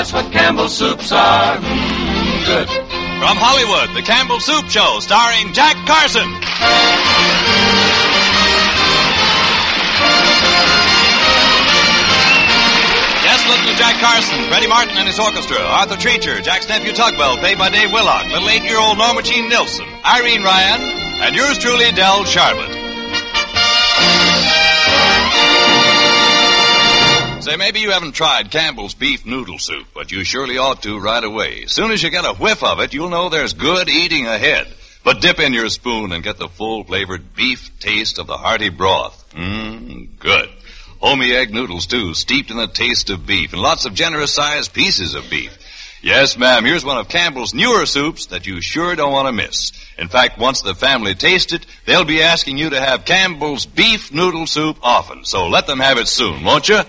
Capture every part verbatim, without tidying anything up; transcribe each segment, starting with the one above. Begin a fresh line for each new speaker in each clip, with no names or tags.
That's what Campbell's soups are. Mmm, good.
From Hollywood, the Campbell Soup Show, starring Jack Carson. Yes, listen to Jack Carson, Freddie Martin and his orchestra, Arthur Treacher, Jack's nephew Tugwell, played by Dave Willock, little eight-year-old Norma Jean Nilsson, Irene Ryan, and yours truly, Del Sharbutt. Say, maybe you haven't tried Campbell's beef noodle soup, but you surely ought to right away. As soon as you get a whiff of it, you'll know there's good eating ahead. But dip in your spoon and get the full-flavored beef taste of the hearty broth. Mmm, good. Homey egg noodles, too, steeped in the taste of beef, and lots of generous-sized pieces of beef. Yes, ma'am, here's one of Campbell's newer soups that you sure don't want to miss. In fact, once the family tastes it, they'll be asking you to have Campbell's beef noodle soup often. So let them have it soon, won't you?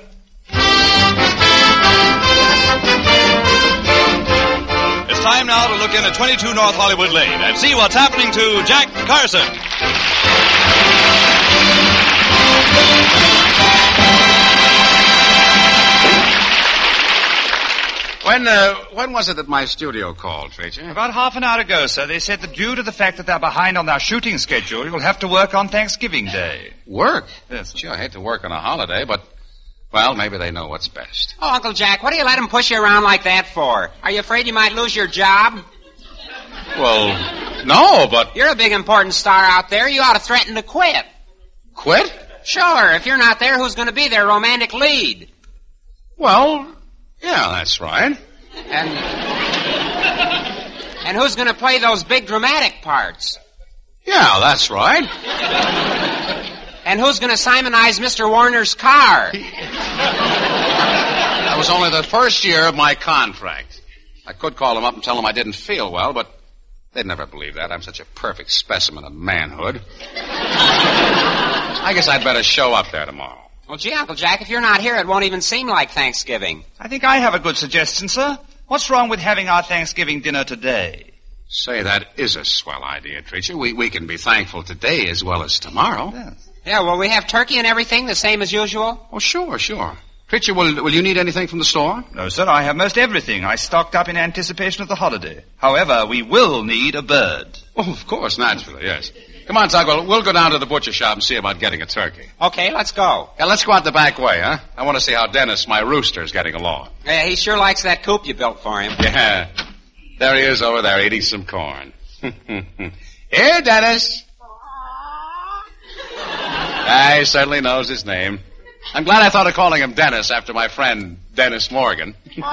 It's time now to look in at twenty-two North Hollywood Lane and see what's happening to Jack Carson.
When uh, when was it that my studio called, Treacher?
About half an hour ago, sir. They said that due to the fact that they're behind on their shooting schedule, you'll have to work on Thanksgiving Day.
Work?
Yes.
Gee, I hate to work on a holiday, but, well, maybe they know what's best.
Oh, Uncle Jack, what do you let him push you around like that for? Are you afraid you might lose your job?
Well, no, but...
You're a big important star out there. You ought to threaten to quit.
Quit?
Sure. If you're not there, who's going to be their romantic lead?
Well... Yeah, that's right.
And and who's going to play those big dramatic parts?
Yeah, that's right.
And who's going to Simonize Mister Warner's car?
That was only the first year of my contract. I could call him up and tell him I didn't feel well, but they'd never believe that. I'm such a perfect specimen of manhood. I guess I'd better show up there tomorrow.
Well, gee, Uncle Jack, if you're not here, it won't even seem like Thanksgiving.
I think I have a good suggestion, sir. What's wrong with having our Thanksgiving dinner today?
Say, that is a swell idea, Treacher. We we can be thankful today as well as tomorrow.
Yes.
Yeah, will we have turkey and everything the same as usual?
Oh, sure, sure. Treacher, will, will you need anything from the store?
No, sir, I have most everything. I stocked up in anticipation of the holiday. However, we will need a bird.
Oh, of course, naturally, yes. Come on, Tugwell. We'll go down to the butcher shop and see about getting a turkey.
Okay, let's go.
Yeah, let's go out the back way, huh? I want to see how Dennis, my rooster, is getting along.
Yeah, he sure likes that coop you built for him.
Yeah. There he is over there eating some corn. Here, Dennis. Ah, he certainly knows his name. I'm glad I thought of calling him Dennis after my friend Dennis Morgan. Look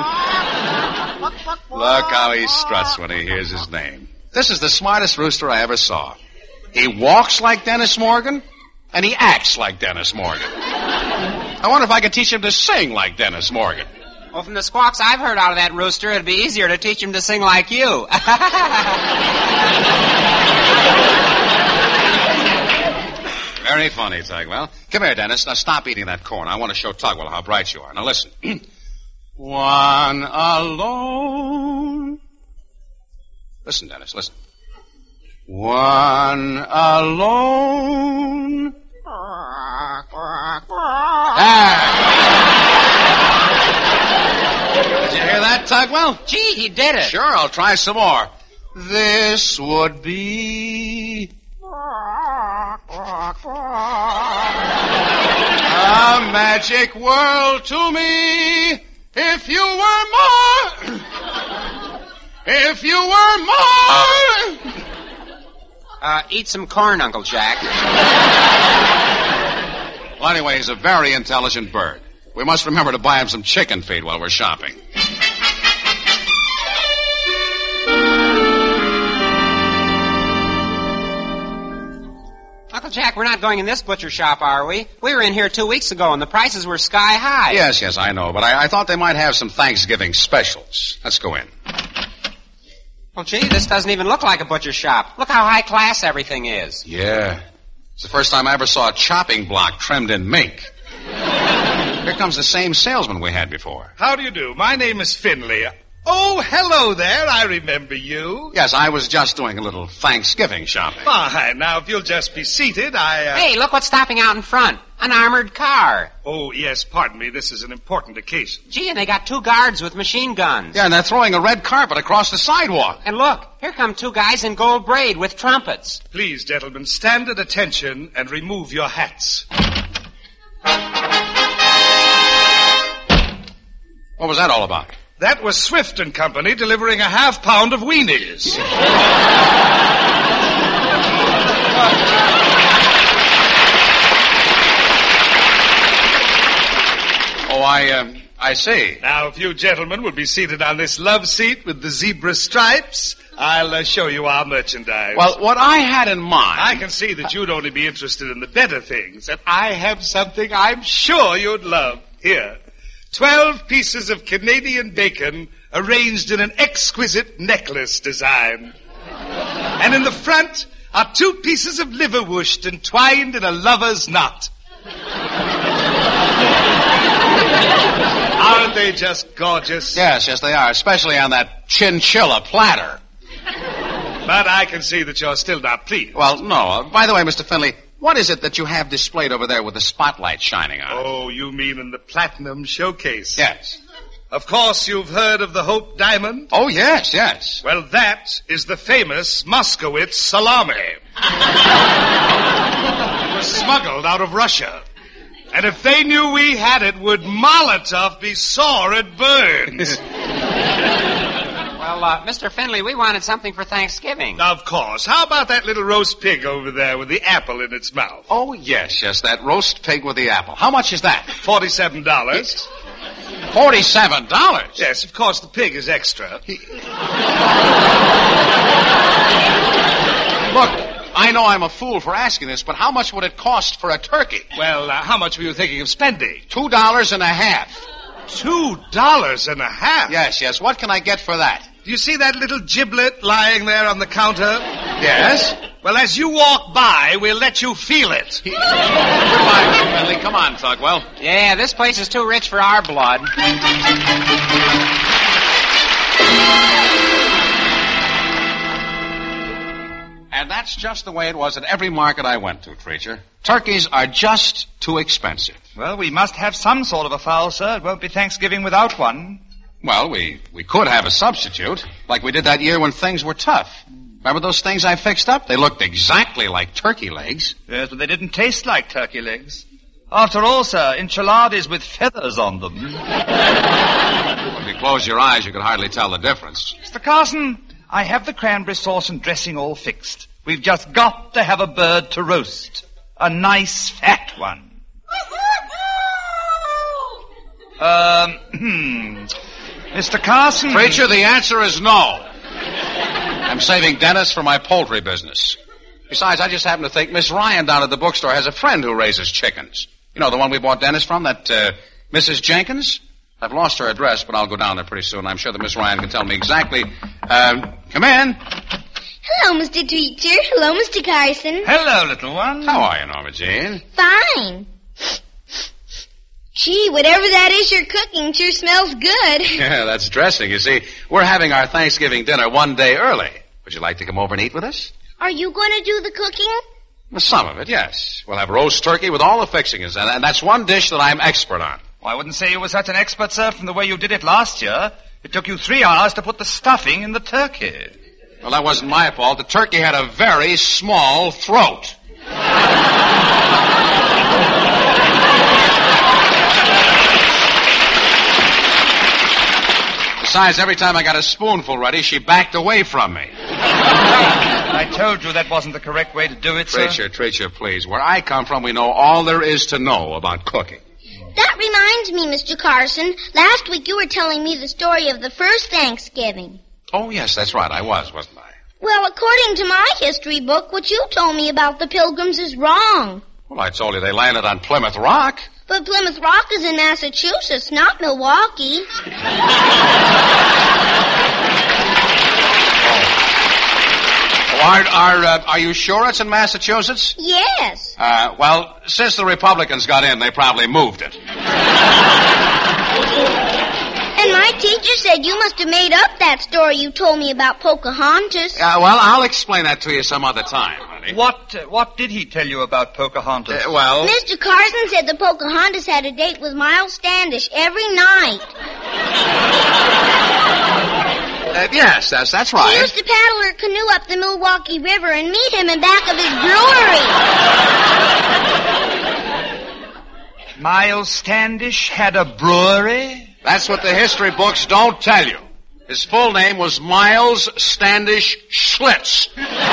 how he struts when he hears his name. This is the smartest rooster I ever saw. He walks like Dennis Morgan, and he acts like Dennis Morgan. I wonder if I could teach him to sing like Dennis Morgan.
Well, from the squawks I've heard out of that rooster, it'd be easier to teach him to sing like you.
Very funny, Tugwell. Come here, Dennis. Now stop eating that corn. I want to show Tugwell how bright you are. Now listen. One alone. Listen, Dennis, listen. One alone. Ah. Did you hear that, Tugwell?
Gee, he did it.
Sure, I'll try some more. This would be a magic world to me if you were mine. If you were mine.
Uh, eat some corn, Uncle Jack.
Well, anyway, he's a very intelligent bird. We must remember to buy him some chicken feed while we're shopping.
Uncle Jack, we're not going in this butcher shop, are we? We were in here two weeks ago, and the prices were sky high.
Yes, yes, I know, but I, I thought they might have some Thanksgiving specials. Let's go in.
Well, gee, this doesn't even look like a butcher shop. Look how high class everything is.
Yeah. It's the first time I ever saw a chopping block trimmed in mink. Here comes the same salesman we had before.
How do you do? My name is Finley. Oh, hello there. I remember you.
Yes, I was just doing a little Thanksgiving shopping.
Fine. Now, if you'll just be seated, I... Uh...
Hey, look what's stopping out in front. An armored car.
Oh, yes, pardon me. This is an important occasion.
Gee, and they got two guards with machine guns.
Yeah, and they're throwing a red carpet across the sidewalk.
And look, here come two guys in gold braid with trumpets.
Please, gentlemen, stand at attention and remove your hats.
What was that all about?
That was Swift and Company delivering a half pound of weenies.
Oh, I, uh, I see.
Now, if you gentlemen will be seated on this love seat with the zebra stripes, I'll uh, show you our merchandise.
Well, what I had in mind...
I can see that you'd only be interested in the better things, and I have something I'm sure you'd love. Here, twelve pieces of Canadian bacon arranged in an exquisite necklace design. And in the front are two pieces of liverwurst entwined in a lover's knot. Aren't they just gorgeous?
Yes, yes, they are, especially on that chinchilla platter.
But I can see that you're still not pleased.
Well, no. Uh, by the way, Mister Finley, what is it that you have displayed over there with the spotlight shining on it?
Oh, you mean in the platinum showcase?
Yes.
Of course, you've heard of the Hope Diamond?
Oh, yes, yes.
Well, that is the famous Moskowitz salami. It was smuggled out of Russia. And if they knew we had it, would Molotov be sore at burns?
Well, uh, Mister Finley, we wanted something for Thanksgiving.
Of course. How about that little roast pig over there with the apple in its mouth?
Oh, yes, yes, that roast pig with the apple. How much is that?
Forty-seven dollars.
Forty-seven dollars?
Yes, of course, the pig is extra.
Look, I know I'm a fool for asking this, but how much would it cost for a turkey?
Well, uh, how much were you thinking of spending?
Two dollars and a half.
Two dollars and a half?
Yes, yes. What can I get for that?
Do you see that little giblet lying there on the counter?
Yes.
Well, as you walk by, we'll let you feel it.
Goodbye, Mister Finley. Come on, Tugwell.
Yeah, this place is too rich for our blood.
And that's just the way it was at every market I went to, Treacher. Turkeys are just too expensive.
Well, we must have some sort of a fowl, sir. It won't be Thanksgiving without one.
Well, we, we could have a substitute, like we did that year when things were tough. Remember those things I fixed up? They looked exactly like turkey legs.
Yes, but they didn't taste like turkey legs. After all, sir, enchiladas with feathers on them.
If you close your eyes, you could hardly tell the difference.
Mister Carson, I have the cranberry sauce and dressing all fixed. We've just got to have a bird to roast. A nice fat one. Um, hmm. Mister Carson...
Treacher, the answer is no. I'm saving Dennis for my poultry business. Besides, I just happen to think Miss Ryan down at the bookstore has a friend who raises chickens. You know, the one we bought Dennis from, that uh, Missus Jenkins? I've lost her address, but I'll go down there pretty soon. I'm sure that Miss Ryan can tell me exactly. Um, come in.
Hello, Mister Teacher. Hello, Mister Carson.
Hello, little one.
How are you, Norma Jean?
Fine. Gee, whatever that is you're cooking sure smells good.
Yeah, that's dressing. You see, we're having our Thanksgiving dinner one day early. Would you like to come over and eat with us?
Are you going to do the cooking?
Well, some of it, yes. We'll have roast turkey with all the fixings, and, and that's one dish that I'm expert on.
Well, I wouldn't say you were such an expert, sir, from the way you did it last year. It took you three hours to put the stuffing in the turkey.
Well, that wasn't my fault. The turkey had a very small throat. Besides, every time I got a spoonful ready, she backed away from me.
I told you that wasn't the correct way to do it, sir.
Treacher, Treacher, please. Where I come from, we know all there is to know about cooking.
That reminds me, Mister Carson. Last week you were telling me the story of the first Thanksgiving.
Oh, yes, that's right. I was, wasn't I?
Well, according to my history book, what you told me about the Pilgrims is wrong.
Well, I told you they landed on Plymouth Rock.
But Plymouth Rock is in Massachusetts, not Milwaukee.
Oh, are are uh, are you sure it's in Massachusetts?
Yes.
Uh, well, since the Republicans got in, they probably moved it.
And my teacher said you must have made up that story you told me about Pocahontas.
Uh, well, I'll explain that to you some other time. honey.
What uh, What did he tell you about Pocahontas?
Uh, well...
Mister Carson said the Pocahontas had a date with Miles Standish every night.
Uh, yes, that's, that's
She
right.
used to paddle her canoe up the Milwaukee River and meet him in back of his brewery.
Miles Standish had a brewery?
That's what the history books don't tell you. His full name was Miles Standish Schlitz.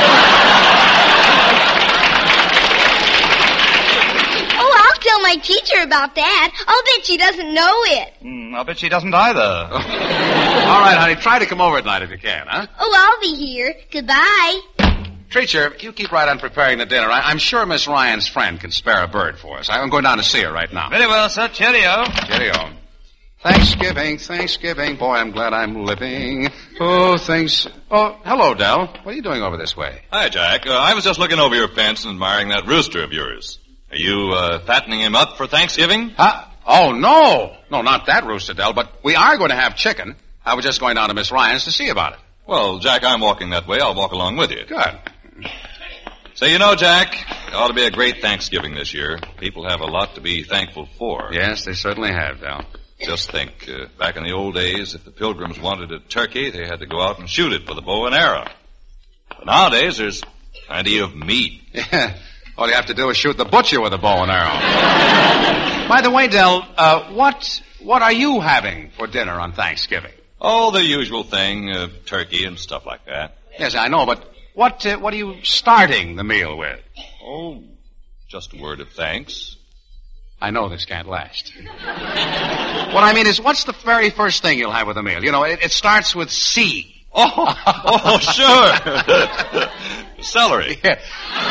Oh, I'll tell my teacher about that. I'll bet she doesn't know it.
Mm, I bet she doesn't either.
All right, honey, try to come over tonight if you can, huh?
Oh, I'll be here. Goodbye.
Treacher, you keep right on preparing the dinner. I- I'm sure Miss Ryan's friend can spare a bird for us. I'm going down to see her right now.
Very well, sir. Cheerio.
Cheerio. Thanksgiving, Thanksgiving. Boy, I'm glad I'm living. Oh, things... Oh, hello, Del. What are you doing over this way?
Hi, Jack. Uh, I was just looking over your fence and admiring that rooster of yours. Are you uh, fattening him up for Thanksgiving?
Huh? Oh, no. No, not that rooster, Del, but we are going to have chicken. I was just going down to Miss Ryan's to see about it.
Well, Jack, I'm walking that way. I'll walk along with you.
Good.
So, you know, Jack, it ought to be a great Thanksgiving this year. People have a lot to be thankful for.
Yes, they certainly have, Del.
Just think, uh, back in the old days, if the Pilgrims wanted a turkey, they had to go out and shoot it with a bow and arrow. But nowadays, there's plenty of meat.
Yeah. All you have to do is shoot the butcher with a bow and arrow. By the way, Del, uh, what what are you having for dinner on Thanksgiving?
Oh, the usual thing, uh, turkey and stuff like that.
Yes, I know, but what uh, what are you starting the meal with?
Oh, just a word of thanks.
I know this can't last. What I mean is, what's the very first thing you'll have with a meal? You know, it, it starts with C.
Oh, oh, sure. Celery.
Yeah.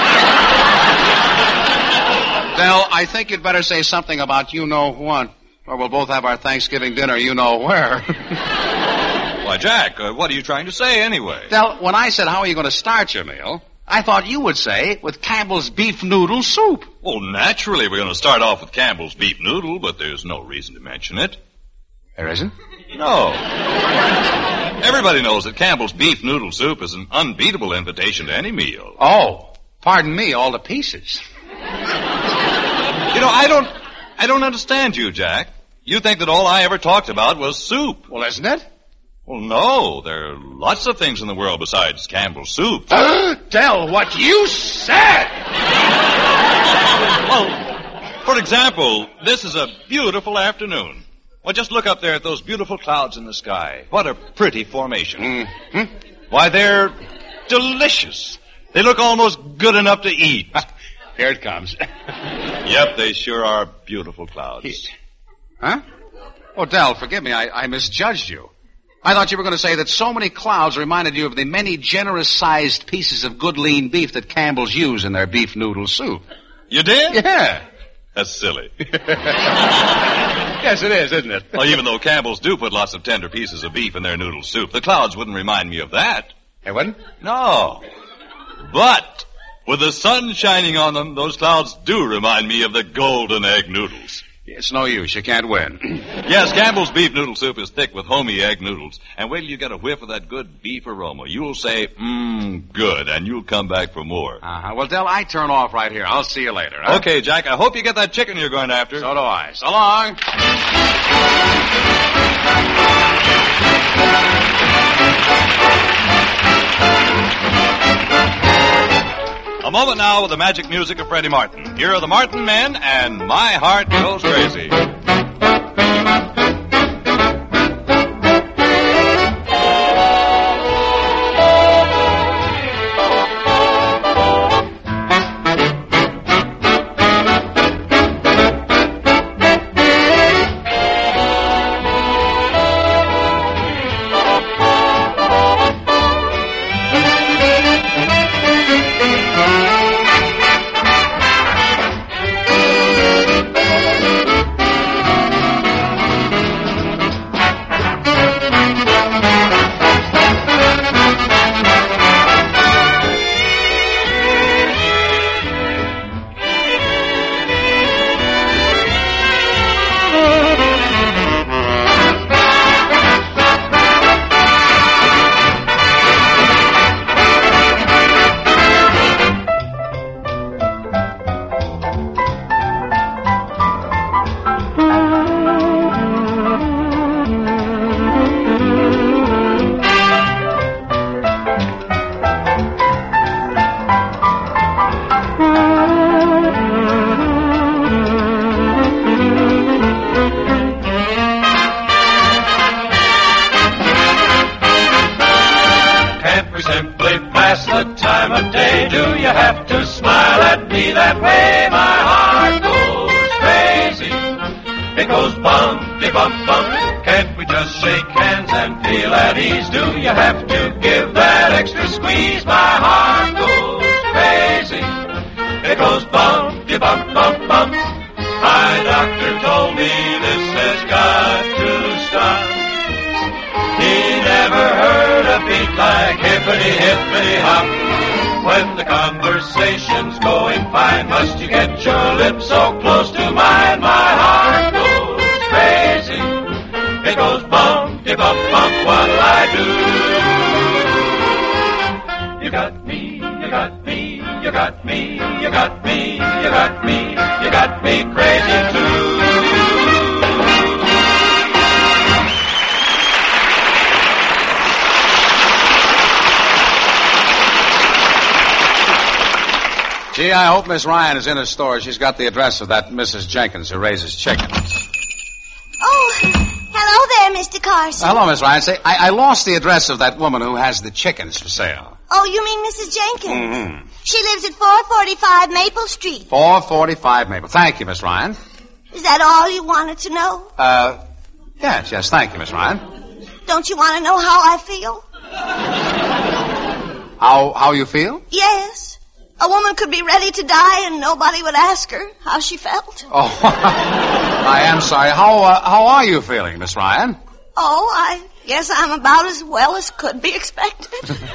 Del, I think you'd better say something about you know what, or we'll both have our Thanksgiving dinner you know where.
Why, Jack, uh, what are you trying to say anyway?
Del, when I said how are you going to start your meal, I thought you would say with Campbell's beef noodle soup.
Well, naturally, we're going to start off with Campbell's beef noodle, but there's no reason to mention it.
There isn't?
No. Everybody knows that Campbell's beef noodle soup is an unbeatable invitation to any meal.
Oh, pardon me, all the pieces.
You know, I don't, I don't understand you, Jack. You think that all I ever talked about was soup.
Well, isn't it?
Well, no. There are lots of things in the world besides Campbell's soup.
Del, what you said!
Well, for example, this is a beautiful afternoon. Well, just look up there at those beautiful clouds in the sky. What a pretty formation.
Mm-hmm.
Why, they're delicious. They look almost good enough to eat.
Here it comes.
Yep, they sure are beautiful clouds.
Huh? Oh, Del, forgive me. I, I misjudged you. I thought you were going to say that so many clouds reminded you of the many generous-sized pieces of good lean beef that Campbell's use in their beef noodle soup.
You did?
Yeah.
That's silly.
Yes, it is, isn't it?
Well, even though Campbell's do put lots of tender pieces of beef in their noodle soup, the clouds wouldn't remind me of that.
They wouldn't?
No. But with the sun shining on them, those clouds do remind me of the golden egg noodles.
It's no use. You can't win.
Yes, Campbell's beef noodle soup is thick with homey egg noodles. And wait till you get a whiff of that good beef aroma. You'll say, mmm, good, and you'll come back for more.
Uh-huh. Well, Del, I turn off right here. I'll see you later. Huh?
Okay, Jack, I hope you get that chicken you're going after.
So do I. So long.
A moment now with the magic music of Freddie Martin. Here are the Martin Men and My Heart Goes Crazy.
have to smile at me that way. My heart goes crazy. It goes bumpty bump bump. Can't we just shake hands and feel at ease? Do you have to give that extra squeeze? My heart goes crazy. It goes bumpty bump bump bump. My doctor told me this has got to stop. He never heard a beat like hippity hippity hop. When the conversation's going fine, must you get your lips so close to mine? My heart goes crazy. It goes bumpty bump bump. What'll I do? You got me, you got me, you got me, you got me, you got me, you got me crazy too.
Gee, I hope Miss Ryan is in her store. She's got the address of that Missus Jenkins who raises chickens.
Oh, hello there, Mister Carson.
Hello, Miss Ryan. Say, I, I lost the address of that woman who has the chickens for sale.
Oh, you mean Missus Jenkins?
Mm-hmm.
She lives at four forty-five Maple Street.
four forty-five Maple. Thank you, Miss Ryan.
Is that all you wanted to know?
Uh, yes, yes. Thank you, Miss Ryan.
Don't you want to know how I feel?
How, how you feel?
Yes. A woman could be ready to die and nobody would ask her how she felt.
Oh, I am sorry. How, uh, how are you feeling, Miss Ryan?
Oh, I guess I'm about as well as could be expected.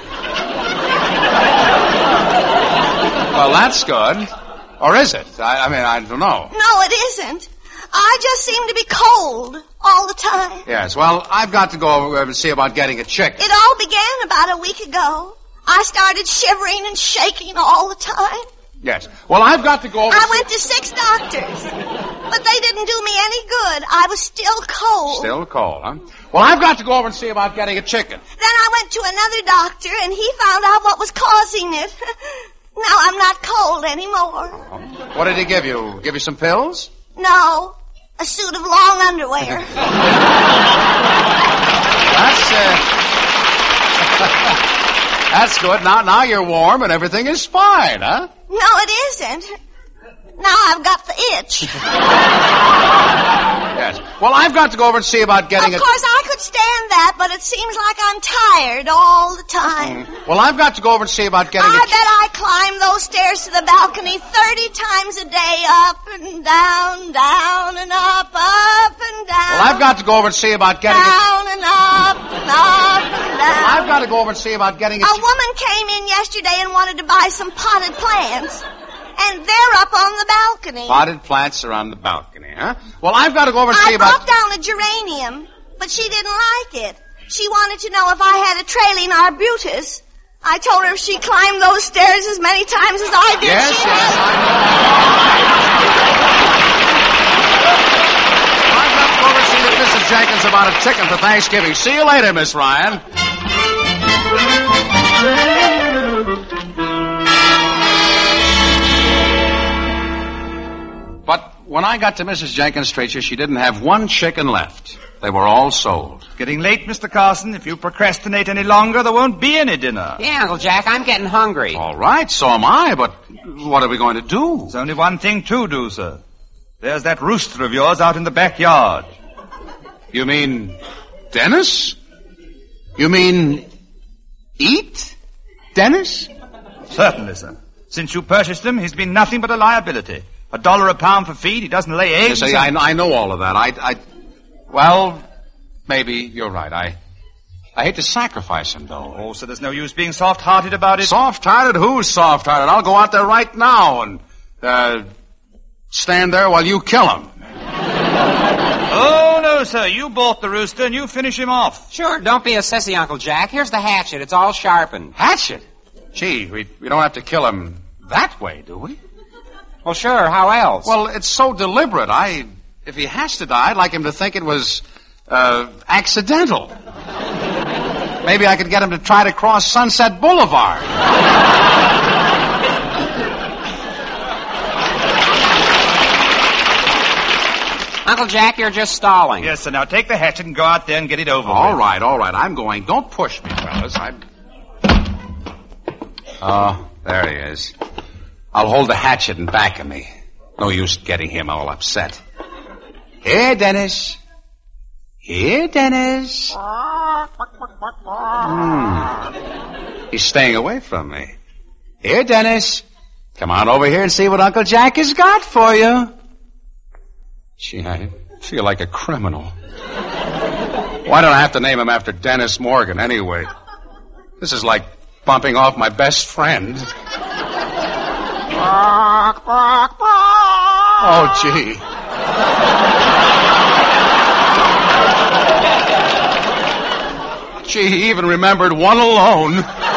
Well, that's good. Or is it? I, I mean, I don't know.
No, it isn't. I just seem to be cold all the time.
Yes, well, I've got to go over and see about getting a chicken.
It all began about a week ago. I started shivering and shaking all the time.
Yes. Well, I've got to go over...
I went to six doctors, but they didn't do me any good. I was still cold.
Still cold, huh? Well, I've got to go over and see about getting a chicken.
Then I went to another doctor, and he found out what was causing it. Now I'm not cold anymore.
What did he give you? Give you some pills?
No, a suit of long underwear.
That's, uh... That's good. Now, now you're warm and everything is fine, huh?
No, it isn't. Now I've got the itch.
Yes. Well, I've got to go over and see about getting
it.
a...
Of course, I could stand that, but it seems like I'm tired all the time.
Mm. Well, I've got to go over and see about getting
I
a...
bet I climb those stairs to the balcony thirty times a day, up and down, down and up, up and down.
Well, I've got to go over and see about getting
down
a...
and up and up and down.
I've got to go over and see about getting a...
A woman came in yesterday and wanted to buy some potted plants. And they're up on the balcony.
Potted plants are on the balcony, huh? Well, I've got to go over and
I
see about...
I brought down a geranium, but she didn't like it. She wanted to know if I had a trailing arbutus. I told her if she climbed those stairs as many times as I did,
yes,
she
yes,
would.
I've got to go over and see Missus Jenkins about a chicken for Thanksgiving. See you later, Miss Ryan. But when I got to Missus Jenkins' Treacher, she didn't have one chicken left. They were all sold.
Getting late, Mister Carson. If you procrastinate any longer, there won't be any dinner.
Yeah, Uncle Jack, I'm getting hungry.
All right, so am I, but what are we going to do?
There's only one thing to do, sir. There's that rooster of yours out in the backyard.
You mean Dennis? You mean eat Dennis?
Certainly, sir. Since you purchased him, he's been nothing but a liability. A dollar a pound for feed. He doesn't lay eggs.
Yes, I, I, I know all of that. I, I, well, maybe you're right. I, I hate to sacrifice him, though.
Oh, so there's no use being soft-hearted about it?
Soft-hearted? Who's soft-hearted? I'll go out there right now and, uh, stand there while you kill him.
Oh, no, sir. You bought the rooster and you finish him off.
Sure, don't be a sissy, Uncle Jack. Here's the hatchet. It's all sharpened.
Hatchet? Gee, we, we don't have to kill him that way, do we?
Well, sure. How else?
Well, it's so deliberate. I, if he has to die, I'd like him to think it was, uh, accidental. Maybe I could get him to try to cross Sunset Boulevard.
Uncle Jack, you're just stalling.
Yes, sir. Now take the hatchet and go out there and get it over
All
with.
right, all right. I'm going. Don't push me, fellas. I'm... Oh, there he is. I'll hold the hatchet in back of me. No use getting him all upset. Here, Dennis. Here, Dennis. Hmm. He's staying away from me. Here, Dennis. Come on over here and see what Uncle Jack has got for you. Gee, I feel like a criminal. Why don't I have to name him after Dennis Morgan anyway? This is like bumping off my best friend. Oh, gee. Gee, he even remembered one alone.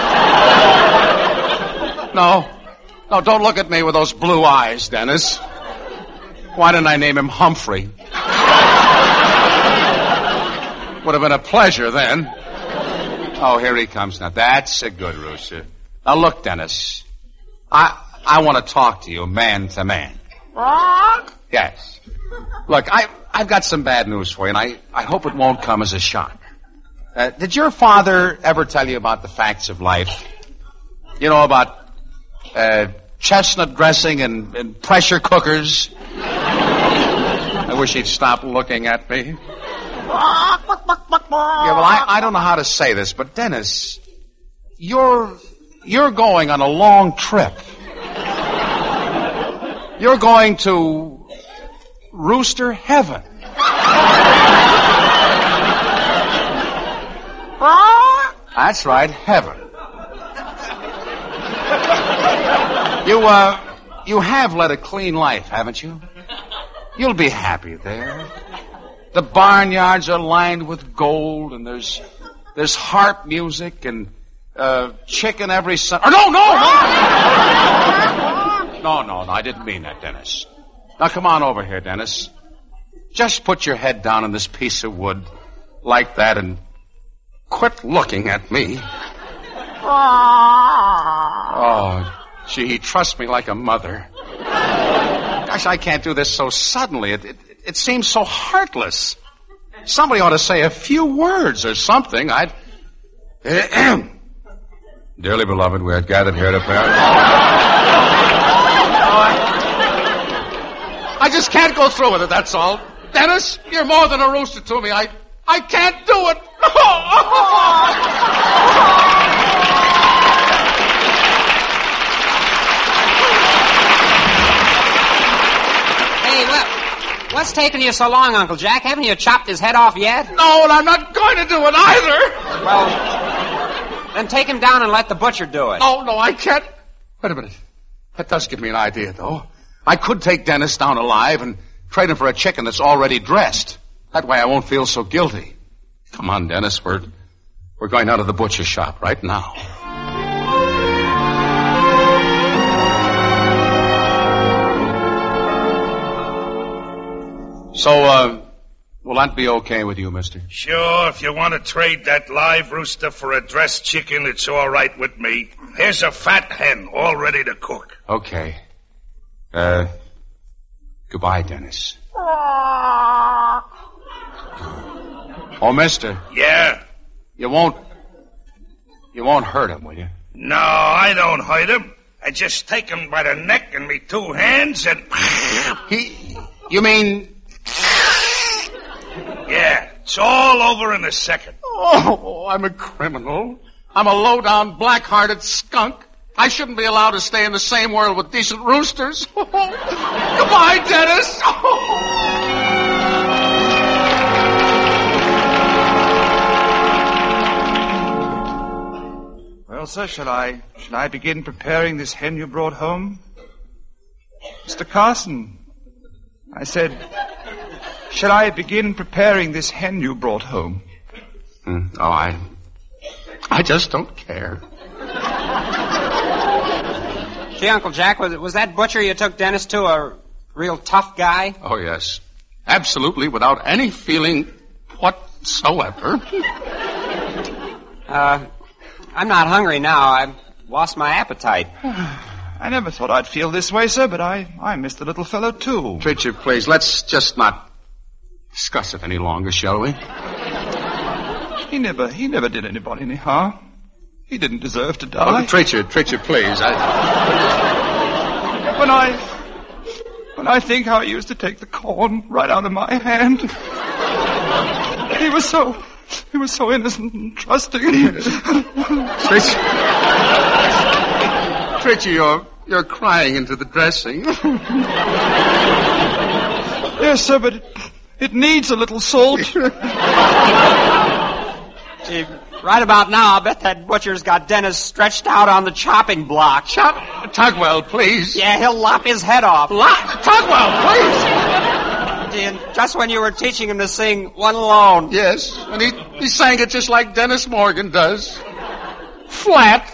No. No, don't look at me with those blue eyes, Dennis. Why didn't I name him Humphrey? Would have been a pleasure then. Oh, here he comes now. That's a good rooster. Now look, Dennis. I I want to talk to you man to man. Yes. Look, I, I've got some bad news for you, and I, I hope it won't come as a shock. Uh, did your father ever tell you about the facts of life? You know, about uh, chestnut dressing and, and pressure cookers? I wish he'd stop looking at me. Yeah, well, I, I don't know how to say this, but Dennis, you're you're going on a long trip. You're going to Rooster Heaven. That's right, heaven. You, uh, you have led a clean life, haven't you? You'll be happy there. The barnyards are lined with gold, and there's, there's harp music and, uh, chicken every Sunday. Oh, no, no, no! No, no, no, I didn't mean that, Dennis. Now, come on over here, Dennis. Just put your head down on this piece of wood like that and quit looking at me. Oh, gee, trust me like a mother. Gosh, I can't do this so suddenly. It, it, it seems so heartless. Somebody ought to say a few words or something. I'd... Dearly beloved, we are gathered here to pray. I just can't go through with it, that's all. Dennis, you're more than a rooster to me. I, I can't do it.
Hey, what, what's taking you so long, Uncle Jack? Haven't you chopped his head off yet?
No, and I'm not going to do it either.
Well, then take him down and let the butcher do it.
No, no, I can't. Wait a minute. That does give me an idea, though. I could take Dennis down alive and trade him for a chicken that's already dressed. That way I won't feel so guilty. Come on, Dennis, we're, we're going out of the butcher shop right now. So, uh, will that be okay with you, mister?
Sure, if you want to trade that live rooster for a dressed chicken, it's all right with me. Here's a fat hen all ready to cook.
Okay. Uh, goodbye, Dennis. Oh, mister.
Yeah?
You won't, you won't hurt him, will you?
No, I don't hurt him. I just take him by the neck in me two hands and...
He, you mean...
Yeah, it's all over in a second.
Oh, I'm a criminal. I'm a low-down, black-hearted skunk. I shouldn't be allowed to stay in the same world with decent roosters. Goodbye, Dennis.
Well, sir, shall I, shall I begin preparing this hen you brought home? Mister Carson, I said, shall I begin preparing this hen you brought home?
Mm, oh, I, I just don't care.
Gee, Uncle Jack, was, was that butcher you took Dennis to a real tough guy?
Oh, yes. Absolutely, without any feeling whatsoever.
uh, I'm not hungry now. I've lost my appetite.
I never thought I'd feel this way, sir, but I, I miss the little fellow, too.
Treat you, please. Let's just not discuss it any longer, shall we?
He never, he never did anybody any harm. He didn't deserve to die.
Oh, treat you, treat you, please. I...
when I, when I think how he used to take the corn right out of my hand. He was so, he was so innocent and trusting.
Trichy, Trichy, you're, you're crying into the dressing.
Yes, sir, but it, it needs a little salt.
Gee, right about now, I'll bet that butcher's got Dennis stretched out on the chopping block.
Chop, Tugwell, please.
Yeah, he'll lop his head off.
Lop, Tugwell, please.
Gee, and just when you were teaching him to sing One Alone.
Yes, and he, he sang it just like Dennis Morgan does. Flat.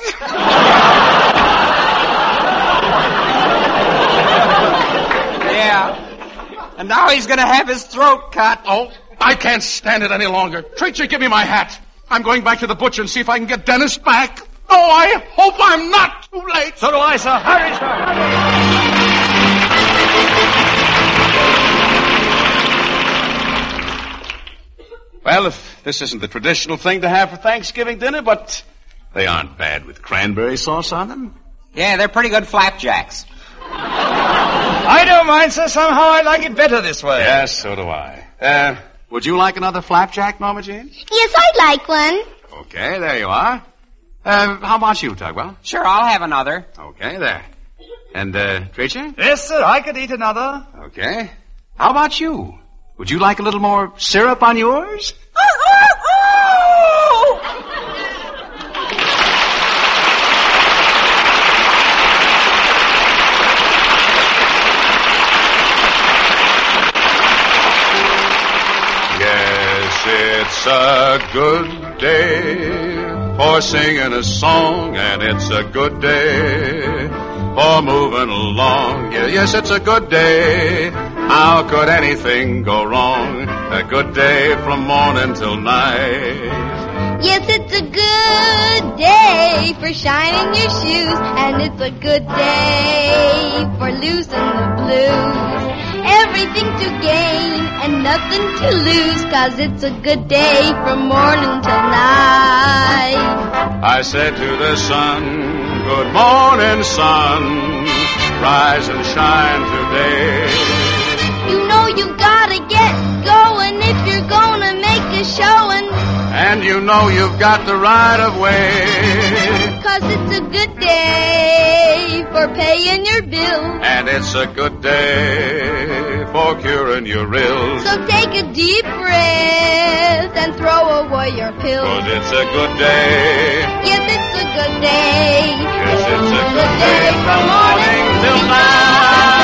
Yeah. And now he's going to have his throat cut.
Oh, I can't stand it any longer. Treacher, give me my hat. I'm going back to the butcher and see if I can get Dennis back. Oh, I hope I'm not too late.
So do I, sir. Hurry,
sir. Well, if this isn't the traditional thing to have for Thanksgiving dinner, but they aren't bad with cranberry sauce on them.
Yeah, they're pretty good flapjacks.
I don't mind, sir. Somehow I like it better this way.
Yes, so do I. Uh, would you like another flapjack, Norma Jean?
Yes, I'd like one.
Okay, there you are. Uh, how about you, Tugwell?
Sure, I'll have another.
Okay, there. And, uh, Treacher?
Yes, sir. I could eat another.
Okay. How about you? Would you like a little more syrup on yours?
Oh, oh, oh!
It's a good day for singing a song, and it's a good day for moving along. Yeah, yes, it's a good day. How could anything go wrong? A good day from morning till night.
Yes, it's a good day for shining your shoes, and it's a good day for losing the blues. Everything to gain and nothing to lose, 'cause it's a good day from morning till night.
I said to the sun, good morning, sun, rise and shine today.
You know you gotta get going if you're gonna make a showing.
And you know you've got the right of way.
'Cause it's a good day for paying your bills.
And it's a good day for curing your ills.
So take a deep breath and throw away your pills.
'Cause it's a good day.
Yes, it's a good day.
Yes, it's a good day from morning till night.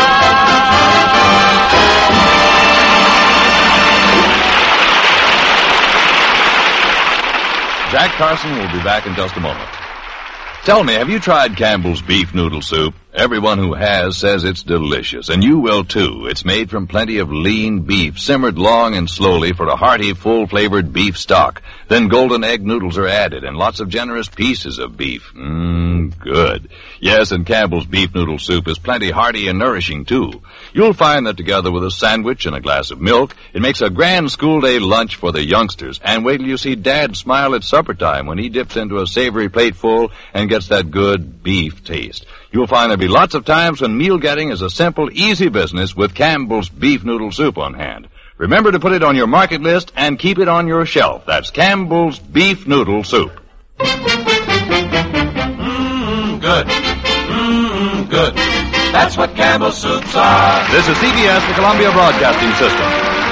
Jack Carson will be back in just a moment. Tell me, have you tried Campbell's beef noodle soup? Everyone who has says it's delicious, and you will too. It's made from plenty of lean beef, simmered long and slowly for a hearty, full-flavored beef stock. Then golden egg noodles are added, and lots of generous pieces of beef. Mmm, good. Yes, and Campbell's beef noodle soup is plenty hearty and nourishing too. You'll find that together with a sandwich and a glass of milk, it makes a grand school day lunch for the youngsters. And wait till you see Dad smile at supper time when he dips into a savory plateful and gets that good beef taste. You'll find there'll be lots of times when meal getting is a simple, easy business with Campbell's beef noodle soup on hand. Remember to put it on your market list and keep it on your shelf. That's Campbell's beef noodle soup.
Mmm, good. Mmm, good. That's what Campbell's soups are.
This is C B S, the Columbia Broadcasting System.